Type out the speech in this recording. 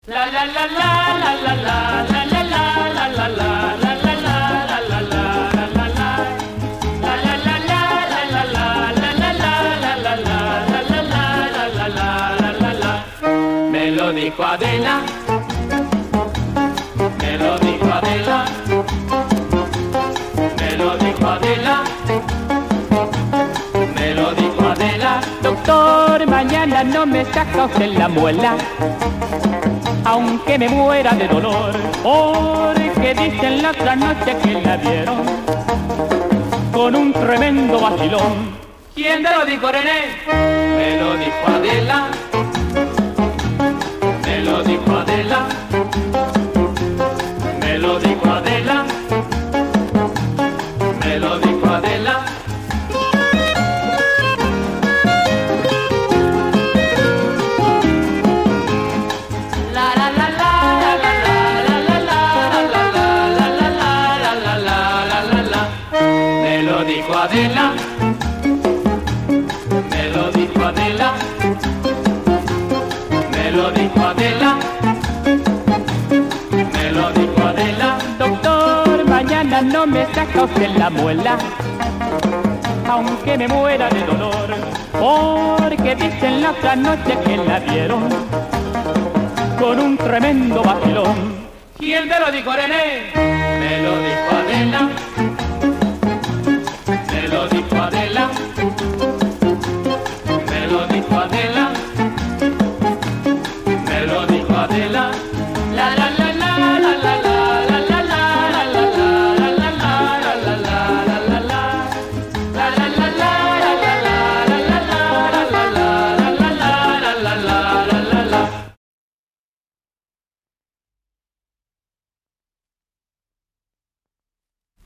La la la la la la la la la la la la la la la la la. Me lo dijo Adela, me lo dijo Adela, me lo dijo Adela, me lo dijo Adela. Doctor, mañana no me saca usted la muela, aunque me muera de dolor, porque dicen la otra noche que la vieron con un tremendo vacilón. ¿Quién te lo dijo, René? Me lo dijo Adela, me lo dijo Adela, me lo dijo Adela, me lo dijo Adela. Me lo dijo Adela, me lo dijo Adela, me lo dijo Adela, me lo dijo Adela. Doctor, mañana no me saca usted la muela, aunque me muera de dolor, porque dicen la otra noche que la vieron con un tremendo vacilón. ¿Quién te lo dijo, René? Me lo dijo Adela, me lo dijo Adela, me lo dijo Adela, me lo dijo Adela.